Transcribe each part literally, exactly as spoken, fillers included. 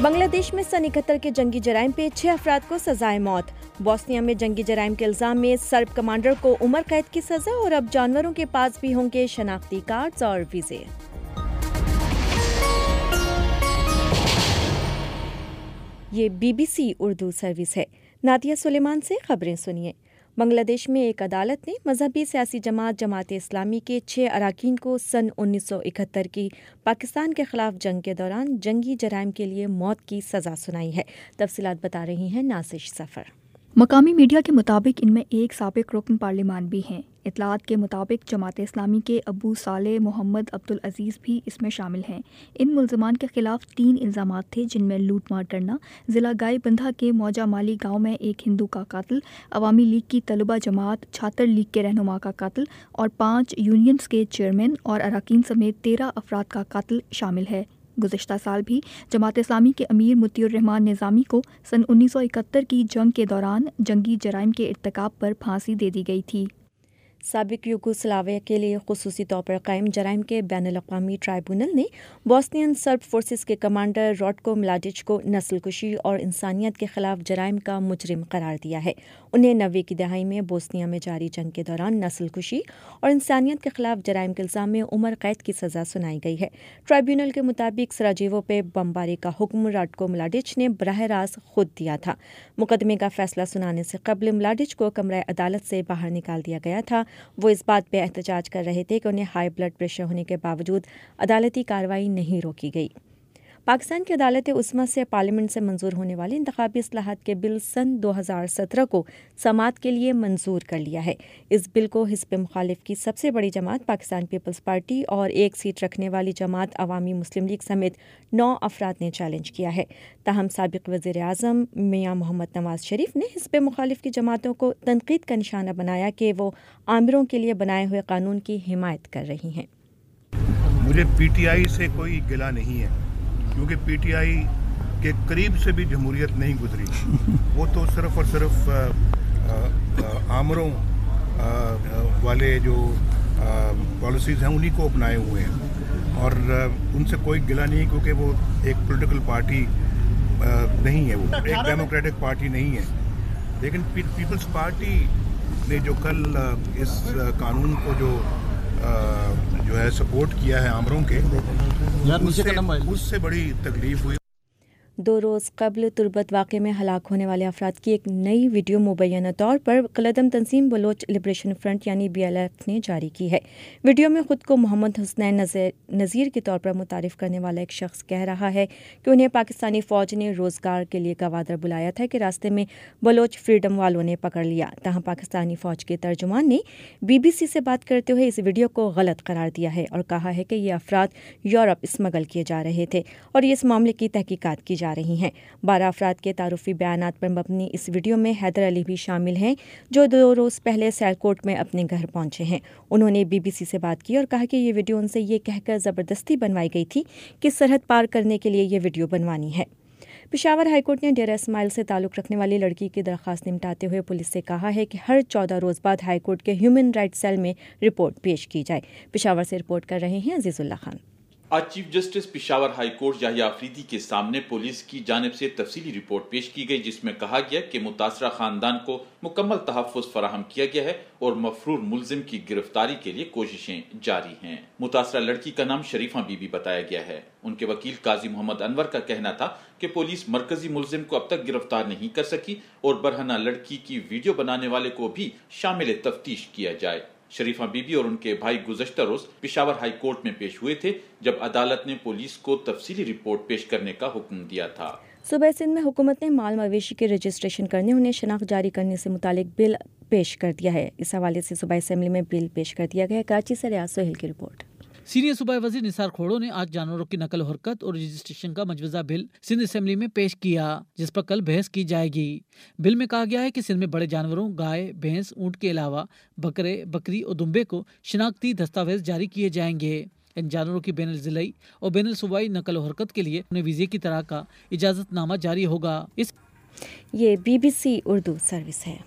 بنگلہ دیش میں سن اکہتر کے جنگی جرائم پہ چھ افراد کو سزائے موت. بوسنیا میں جنگی جرائم کے الزام میں سرب کمانڈر کو عمر قید کی سزا اور اب جانوروں کے پاس بھی ہوں گے شناختی کارڈز اور ویزے. یہ B B C Urdu service ہے. نادیہ سلیمان سے خبریں سنیے. بنگلہ دیش میں ایک عدالت نے مذہبی سیاسی جماعت جماعت اسلامی کے چھ اراکین کو سن انیس سو اکہتر کی پاکستان کے خلاف جنگ کے دوران جنگی جرائم کے لیے موت کی سزا سنائی ہے. تفصیلات بتا رہی ہیں نازش ظفر. مقامی میڈیا کے مطابق ان میں ایک سابق رکن پارلیمان بھی ہیں. اطلاعات کے مطابق جماعت اسلامی کے ابو صالح محمد عبدالعزیز بھی اس میں شامل ہیں. ان ملزمان کے خلاف تین الزامات تھے جن میں لوٹ مار کرنا، ضلع گائے بندھا کے موجہ مالی گاؤں میں ایک ہندو کا قتل، عوامی لیگ کی طلبہ جماعت چھاتر لیگ کے رہنما کا قتل اور پانچ یونینز کے چیئرمین اور اراکین سمیت تیرہ افراد کا قتل شامل ہے. گزشتہ سال بھی جماعت اسلامی کے امیر مطیع الرحمان نظامی کو سن انیس سو اکہتر کی جنگ کے دوران جنگی جرائم کے ارتکاب پر پھانسی دے دی گئی تھی. سابق یوگوسلاویہ کے لیے خصوصی طور پر قائم جرائم کے بین الاقوامی ٹرائبونل نے بوسنین سرب فورسز کے کمانڈر راٹکو ملاڈچ کو نسل کشی اور انسانیت کے خلاف جرائم کا مجرم قرار دیا ہے. انہیں نوے کی دہائی میں بوسنیا میں جاری جنگ کے دوران نسل کشی اور انسانیت کے خلاف جرائم کے الزام میں عمر قید کی سزا سنائی گئی ہے. ٹرائبونل کے مطابق سراجیوو پہ بمباری کا حکم راٹکو ملاڈچ نے براہ راست خود دیا تھا. مقدمے کا فیصلہ سنانے سے قبل ملاڈچ کو کمرہ عدالت سے باہر نکال دیا گیا تھا. وہ اس بات پہ احتجاج کر رہے تھے کہ انہیں ہائی بلڈ پریشر ہونے کے باوجود عدالتی کارروائی نہیں روکی گئی. پاکستان کی عدالت عظمیٰ سے پارلیمنٹ سے منظور ہونے والی انتخابی اصلاحات کے بل سن دو ہزار سترہ کو سماعت کے لیے منظور کر لیا ہے. اس بل کو حزب مخالف کی سب سے بڑی جماعت پاکستان پیپلز پارٹی اور ایک سیٹ رکھنے والی جماعت عوامی مسلم لیگ سمیت نو افراد نے چیلنج کیا ہے. تاہم سابق وزیر اعظم میاں محمد نواز شریف نے حزب مخالف کی جماعتوں کو تنقید کا نشانہ بنایا کہ وہ آمروں کے لیے بنائے ہوئے قانون کی حمایت کر رہی ہیں. مجھے پی ٹی آئی سے کوئی گلہ نہیں ہے کیونکہ پی ٹی آئی کے قریب سے بھی جمہوریت نہیں گزری. وہ تو صرف اور صرف آمروں والے جو پالیسیز ہیں انہی کو اپنائے ہوئے ہیں اور ان سے کوئی گلہ نہیں کیونکہ وہ ایک پولیٹیکل پارٹی نہیں ہے، وہ ایک ڈیموکریٹک پارٹی نہیں ہے. لیکن پیپلز پارٹی نے جو کل اس قانون کو جو جو ہے سپورٹ کیا ہے آمروں کے، اس سے بڑی تکلیف ہوئی. دو روز قبل تربت واقعے میں ہلاک ہونے والے افراد کی ایک نئی ویڈیو مبینہ طور پر قلعدم تنظیم بلوچ لبریشن فرنٹ یعنی بی ایل ایف نے جاری کی ہے. ویڈیو میں خود کو محمد حسنین نذیر کے طور پر متعارف کرنے والا ایک شخص کہہ رہا ہے کہ انہیں پاکستانی فوج نے روزگار کے لیے گوادر بلایا تھا کہ راستے میں بلوچ فریڈم والوں نے پکڑ لیا. تاہم پاکستانی فوج کے ترجمان نے بی بی سی سے بات کرتے ہوئے اس ویڈیو کو غلط قرار دیا ہے اور کہا ہے کہ یہ افراد یورپ اسمگل کیے جا رہے تھے اور یہ اس معاملے کی تحقیقات کی جا رہی ہیں. بارہ افراد کے تعارفی بیانات پر مبنی اس ویڈیو میں حیدر علی بھی شامل ہیں جو دو روز پہلے سیالکوٹ میں اپنے گھر پہنچے ہیں. انہوں نے بی بی سی سے بات کی اور کہا کہ یہ ویڈیو ان سے یہ کہہ کر زبردستی بنوائی گئی تھی کہ سرحد پار کرنے کے لیے یہ ویڈیو بنوانی ہے. پشاور ہائی کورٹ نے ڈیرہ اسماعیل سے تعلق رکھنے والی لڑکی کی درخواست نمٹاتے ہوئے پولیس سے کہا ہے کہ ہر چودہ روز بعد ہائی کورٹ کے ہیومن رائٹ سیل میں رپورٹ پیش کی جائے. پشاور سے رپورٹ کر رہے ہیں عزیز اللہ خان. آج chief justice Peshawar high court Yahya Afridi کے سامنے پولیس کی جانب سے تفصیلی رپورٹ پیش کی گئی جس میں کہا گیا کہ متاثرہ خاندان کو مکمل تحفظ فراہم کیا گیا ہے اور مفرور ملزم کی گرفتاری کے لیے کوششیں جاری ہیں. متاثرہ لڑکی کا نام شریفہ بی بی بتایا گیا ہے. ان کے وکیل قاضی محمد انور کا کہنا تھا کہ پولیس مرکزی ملزم کو اب تک گرفتار نہیں کر سکی اور برہنہ لڑکی کی ویڈیو بنانے والے کو بھی شامل تفتیش کیا جائے. شریفہ بی بی اور ان کے بھائی گزشتہ روز پشاور ہائی کورٹ میں پیش ہوئے تھے جب عدالت نے پولیس کو تفصیلی رپورٹ پیش کرنے کا حکم دیا تھا. صوبہ سندھ میں حکومت نے مال مویشی کے رجسٹریشن کرنے انہیں شناخت جاری کرنے سے متعلق بل پیش کر دیا ہے. اس حوالے سے صوبہ اسمبلی میں بل پیش کر دیا گیا. کراچی سے ریاض سہیل کی رپورٹ. سینئر صوبائی وزیر نثار کھوڑو نے آج جانوروں کی نقل و حرکت اور رجسٹریشن کا مجوزہ بل سندھ اسمبلی میں پیش کیا جس پر کل بحث کی جائے گی. بل میں کہا گیا ہے کہ سندھ میں بڑے جانوروں گائے بھینس اونٹ کے علاوہ بکرے بکری اور دمبے کو شناختی دستاویز جاری کیے جائیں گے. ان جانوروں کی بین الضلعی اور بین الصوبائی نقل و حرکت کے لیے انہیں ویزے کی طرح کا اجازت نامہ جاری ہوگا. اس یہ B B C Urdu service ہے.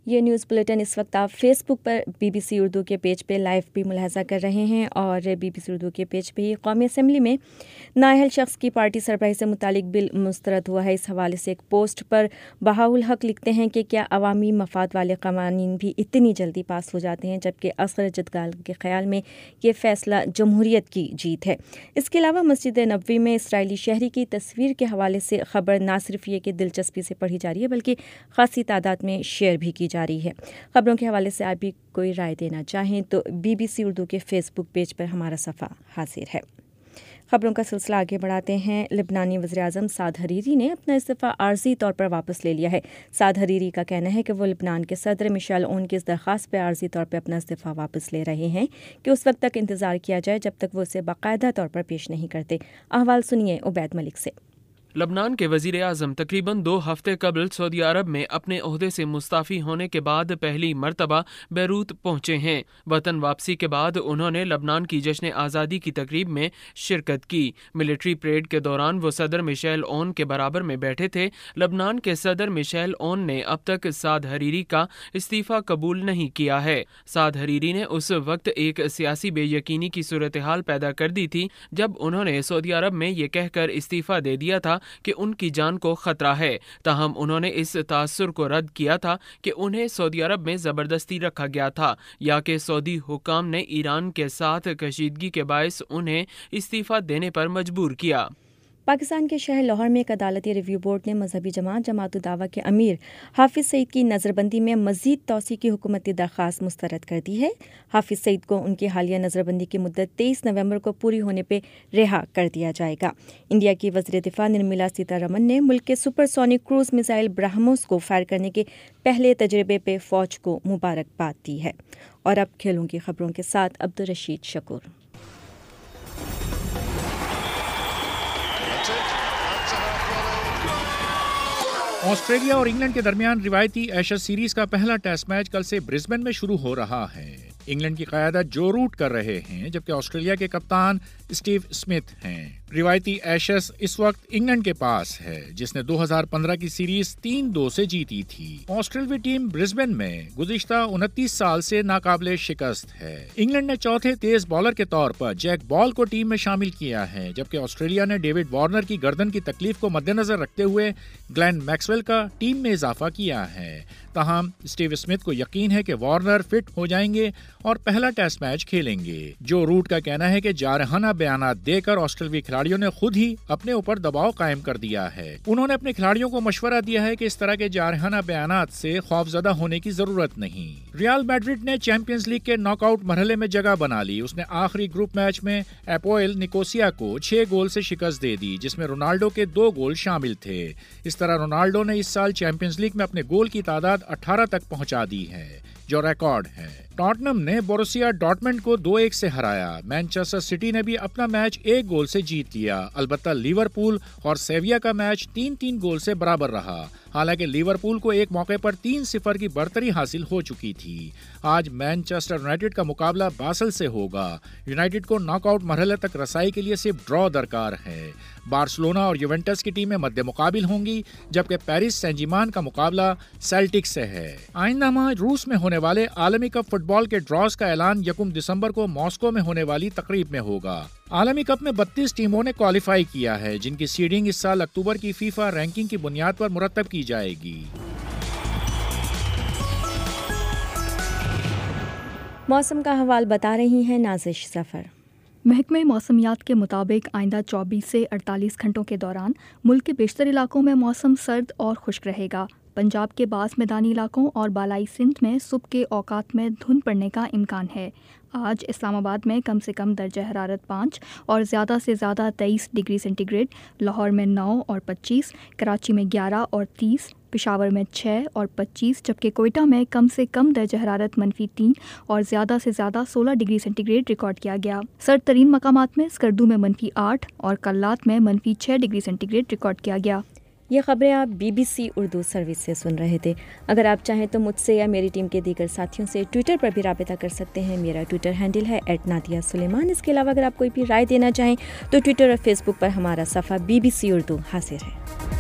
یہ نیوز بلیٹن اس وقت آپ فیس بک پر بی بی سی اردو کے پیج پہ لائیو بھی ملاحظہ کر رہے ہیں، اور بی بی سی اردو کے پیج پہ ہی قومی اسمبلی میں نااہل شخص کی پارٹی سربراہی سے متعلق بل مسترد ہوا ہے۔ اس حوالے سے ایک پوسٹ پر بہاء الحق لکھتے ہیں کہ کیا عوامی مفاد والے قوانین بھی اتنی جلدی پاس ہو جاتے ہیں، جبکہ اصغر جدگال کے خیال میں یہ فیصلہ جمہوریت کی جیت ہے۔ اس کے علاوہ مسجد نبوی میں اسرائیلی شہری کی تصویر کے حوالے سے خبر نہ صرف یہ کہ دلچسپی سے پڑھی جا رہی ہے بلکہ خاصی تعداد میں شیئر بھی کی جا رہی ہے۔ خبروں کے حوالے سے آپ بھی کوئی رائے دینا چاہیں تو بی بی سی اردو کے فیس بک پیج پر ہمارا صفحہ حاضر ہے۔ خبروں کا سلسلہ آگے بڑھاتے ہیں۔ لبنانی وزیراعظم سعد حریری نے اپنا استعفیٰ عارضی طور پر واپس لے لیا ہے۔ سعد حریری کا کہنا ہے کہ وہ لبنان کے صدر مشیل اون کی اس درخواست پہ عارضی طور پر اپنا استعفیٰ واپس لے رہے ہیں کہ اس وقت تک انتظار کیا جائے جب تک وہ اسے باقاعدہ طور پر پیش نہیں کرتے۔ احوال سنیے عبید ملک سے۔ لبنان کے وزیر اعظم تقریباً دو ہفتے قبل سعودی عرب میں اپنے عہدے سے مستعفی ہونے کے بعد پہلی مرتبہ بیروت پہنچے ہیں۔ وطن واپسی کے بعد انہوں نے لبنان کی جشن آزادی کی تقریب میں شرکت کی۔ ملٹری پریڈ کے دوران وہ صدر مشیل اون کے برابر میں بیٹھے تھے۔ لبنان کے صدر مشیل اون نے اب تک سعد حریری کا استعفیٰ قبول نہیں کیا ہے۔ سعد حریری نے اس وقت ایک سیاسی بے یقینی کی صورتحال پیدا کر دی تھی جب انہوں نے سعودی عرب میں یہ کہہ کر استعفیٰ دے دیا تھا کہ ان کی جان کو خطرہ ہے، تاہم انہوں نے اس تاثر کو رد کیا تھا کہ انہیں سعودی عرب میں زبردستی رکھا گیا تھا یا کہ سعودی حکام نے ایران کے ساتھ کشیدگی کے باعث انہیں استعفیٰ دینے پر مجبور کیا۔ پاکستان کے شہر لاہور میں ایک عدالتی ریویو بورڈ نے مذہبی جماعت جماعت الدعوہ کے امیر حافظ سعید کی نظر بندی میں مزید توسیع کی حکومتی درخواست مسترد کر دی ہے۔ حافظ سعید کو ان کی حالیہ نظر بندی کی مدت تیئیس نومبر کو پوری ہونے پہ رہا کر دیا جائے گا۔ انڈیا کی وزیر دفاع نرملا سیتا رمن نے ملک کے supersonic cruise missile BrahMos کو فائر کرنے کے پہلے تجربے پہ فوج کو مبارکباد دی ہے۔ اور اب کھیلوں کی خبروں کے ساتھ عبدالرشید شکور۔ آسٹریلیا اور انگلینڈ کے درمیان روایتی ایشز سیریز کا پہلا ٹیسٹ میچ کل سے برسبن میں شروع ہو رہا ہے۔ انگلینڈ کی قیادت جو روٹ کر رہے ہیں جبکہ آسٹریلیا کے کپتان اسٹیو اسمتھ ہیں۔ روایتی ایشز اس وقت انگلینڈ کے پاس ہے جس نے دو ہزار پندرہ کی سیریز تین دو سے جیتی تھی۔ آسٹریلوی ٹیم برسبن میں گزشتہ انتیس سال سے ناقابل شکست ہے۔ انگلینڈ نے چوتھے تیز بالر کے طور پر جیک بال کو ٹیم میں شامل کیا ہے جبکہ آسٹریلیا نے ڈیوڈ وارنر کی گردن کی تکلیف کو مد نظر رکھتے ہوئے گلین میکسویل کا ٹیم میں اضافہ کیا ہے۔ تاہم اسٹیو اسمتھ کو یقین ہے کہ وارنر فٹ ہو جائیں گے اور پہلا ٹیسٹ میچ کھیلیں گے۔ جو روٹ کا کہنا ہے کہ جارحانہ بیانات دے کر آسٹریلوی کھلاڑیوں نے خود ہی اپنے اوپر دباؤ قائم کر دیا ہے۔ انہوں نے اپنے کھلاڑیوں کو مشورہ دیا ہے کہ اس طرح کے جارحانہ بیانات سے خوفزدہ ہونے کی ضرورت نہیں۔ ریال میڈرڈ نے چیمپئنز لیگ کے ناک آؤٹ مرحلے میں جگہ بنا لی۔ اس نے آخری گروپ میچ میں ایپوئل نکوسیا کو چھ گول سے شکست دے دی جس میں رونالڈو کے دو گول شامل تھے۔ اس طرح رونالڈو نے اس سال چیمپئنز لیگ میں اپنے گول کی تعداد اٹھارہ تک پہنچا دی ہے جو ریکارڈ ہے۔ ٹاٹنم نے بوروسیا ڈارٹمنڈ کو دو ایک سے ہرایا۔ مانچسٹر سٹی نے بھی اپنا میچ ایک گول سے جیت لیا۔ البتہ لیورپول اور سیویا کا میچ تین تین گول سے برابر رہا، حالانکہ لیورپول کو ایک موقع پر تین صفر کی برتری حاصل ہو چکی تھی۔ آج مانچسٹر یونائیٹڈ کا مقابلہ باسل سے ہوگا۔ یونائیٹڈ کو ناک آؤٹ مرحلے تک رسائی کے لیے صرف ڈرا درکار ہے۔ بارسلونا اور یوونٹس کی ٹیمیں مد مقابل ہوں گی جبکہ پیرس سین جرمین کا مقابلہ سیلٹک سے ہے۔ آئندہ ماہ روس میں ہونے والے عالمی کپ فٹ بال کے ڈراز کا اعلان یکم دسمبر کو ماسکو میں ہونے والی تقریب میں ہوگا۔ عالمی کپ میں بتیس ٹیموں نے کوالیفائی کیا ہے جن کی سیڈنگ اس سال اکتوبر کی فیفا رینکنگ کی بنیاد پر مرتب کی جائے گی۔ موسم کا حوال بتا رہی ہیں نازش ظفر۔ محکمہ موسمیات کے مطابق آئندہ چوبیس سے اڑتالیس گھنٹوں کے دوران ملک کے بیشتر علاقوں میں موسم سرد اور خشک رہے گا۔ پنجاب کے بعض میدانی علاقوں اور بالائی سندھ میں صبح کے اوقات میں دھند پڑنے کا امکان ہے۔ آج اسلام آباد میں کم سے کم درجہ حرارت پانچ اور زیادہ سے زیادہ تیئیس ڈگری سینٹی گریڈ، لاہور میں نو اور پچیس، کراچی میں گیارہ اور تیس، پشاور میں چھ اور پچیس، جبکہ کوئٹہ میں کم سے کم درجہ حرارت منفی تین اور زیادہ سے زیادہ سولہ ڈگری سینٹی گریڈ ریکارڈ کیا گیا۔ سرد ترین مقامات میں اسکردو میں منفی آٹھ اور کلات میں منفی چھ ڈگری سینٹی گریڈ ریکارڈ کیا گیا۔ یہ خبریں آپ B B C Urdu service سے سن رہے تھے۔ اگر آپ چاہیں تو مجھ سے یا میری ٹیم کے دیگر ساتھیوں سے ٹویٹر پر بھی رابطہ کر سکتے ہیں۔ میرا ٹویٹر ہینڈل ہے ایٹ نادیہ سلیمان۔ اس کے علاوہ اگر آپ کوئی بھی رائے دینا چاہیں تو ٹویٹر اور فیس بک پر ہمارا صفحہ بی بی سی اردو حاضر ہے۔